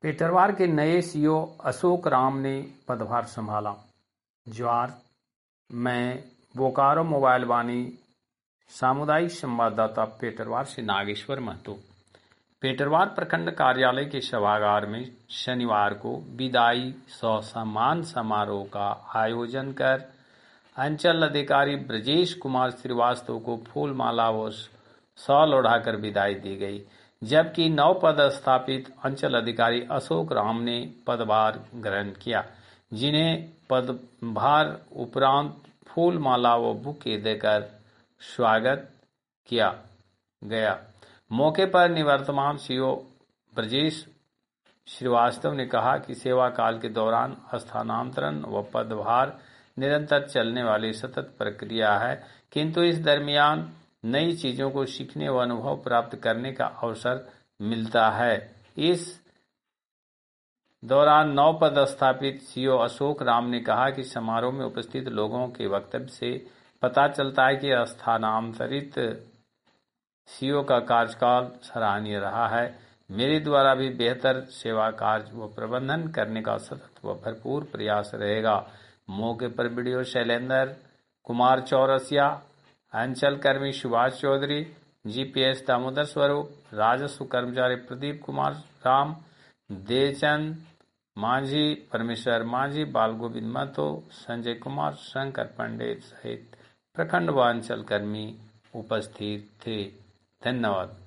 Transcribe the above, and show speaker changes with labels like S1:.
S1: पेटरवार के नए सीईओ अशोक राम ने पदभार संभाला। ज्वार में बोकारो मोबाइल वाणी सामुदायिक संवाददाता पेटरवार से नागेश्वर महतो। पेटरवार प्रखंड कार्यालय के सभागार में शनिवार को विदाई सह सम्मान समारोह का आयोजन कर अंचल अधिकारी ब्रजेश कुमार श्रीवास्तव को फूल माला व शॉल ओढ़ाकर विदाई दी गई, जबकि नव पदस्थापित अंचल अधिकारी अशोक राम ने पदभार ग्रहण किया, जिन्हें पदभार उपरांत फूल माला व बुके देकर स्वागत किया गया। मौके पर निवर्तमान सीईओ ब्रजेश श्रीवास्तव ने कहा कि सेवा काल के दौरान स्थानांतरण व पदभार निरंतर चलने वाली सतत प्रक्रिया है, किंतु इस दरमियान नई चीजों को सीखने व अनुभव प्राप्त करने का अवसर मिलता है। इस दौरान नव पदस्थापित सीईओ अशोक राम ने कहा कि समारोह में उपस्थित लोगों के वक्तव्य से पता चलता है कि स्थानांतरित सीईओ का कार्यकाल सराहनीय रहा है। मेरे द्वारा भी बेहतर सेवा कार्य व प्रबंधन करने का सतत व भरपूर प्रयास रहेगा। मौके पर वीडियो शैलेंद्र कुमार चौरसिया, अंचल कर्मी सुभाष चौधरी, जीपीएस दामोदर स्वरूप, राजस्व कर्मचारी प्रदीप कुमार राम, देवचंद मांझी, परमेश्वर मांझी, बाल गोविंद महतो, संजय कुमार, शंकर पंडित सहित प्रखंड व अंचल कर्मी उपस्थित थे। धन्यवाद।